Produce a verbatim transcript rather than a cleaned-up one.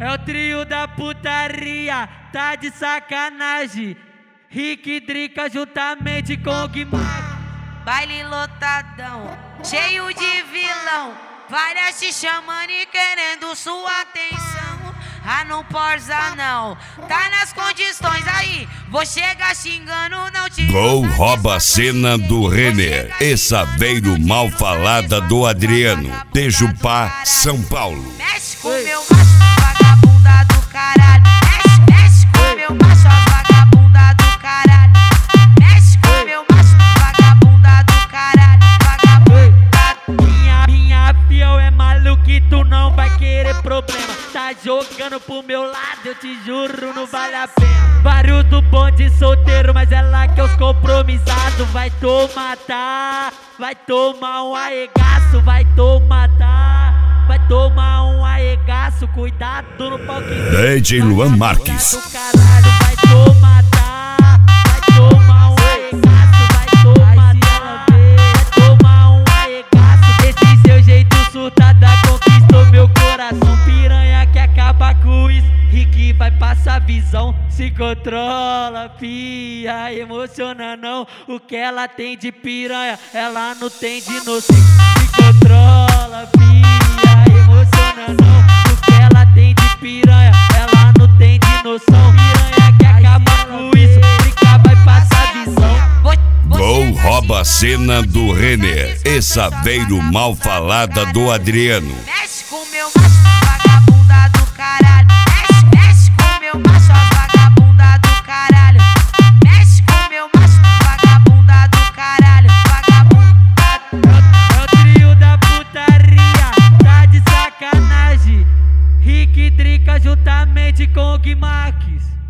É o trio da putaria, tá de sacanagem. Rick Drica juntamente com o Guimar. Baile lotadão, cheio de vilão, várias te chamando e querendo sua atenção. Ah, não porza não, tá nas condições aí, vou chegar xingando, não te... Gol rouba a cena do Renner, Essaveiro mal falada do Adriano, Tejupá, São Paulo. Mexe com meu macho, vagabunda do caralho. Mexe, mexe com meu macho, vagabunda do caralho. Mexe com meu macho, vagabunda do caralho. Vagabunda. Minha, minha fiel é maluca e tu não vai querer problema. Tá jogando pro meu lado, eu te juro, não vale a pena. Vários do bonde solteiro, mas é lá que os compromissados. Vai tomar, tá? Vai tomar um arregaço, vai tomar, tá? Vai tomar um arregaço, cuidado no palquinho. D J Luan Marques. Caralho, vai tomar, tá? Vai tomar um arregaço, vai tomar, tá? Vai tomar um arregaço. Esse seu jeito surtada conquistou meu coração. Piranha que acaba com isso, Rick vai passar visão. Se controla, pia, emociona não. O que ela tem de piranha, ela não tem de noção. Se controla, pia, emociona não. O que ela tem de piranha, ela não tem de noção. Piranha que acaba com isso, Rick vai passar visão. Gol rouba a cena do Renner, Essaveiro mal falada do Adriano. Mexe com meu macho, vagabunda do caralho. Mexe, mexe com meu macho, vagabunda do caralho. Mexe com meu macho, vagabunda do caralho. Vagabunda. É o trio da putaria, tá de sacanagem. Rick Drica juntamente com o Guimarques.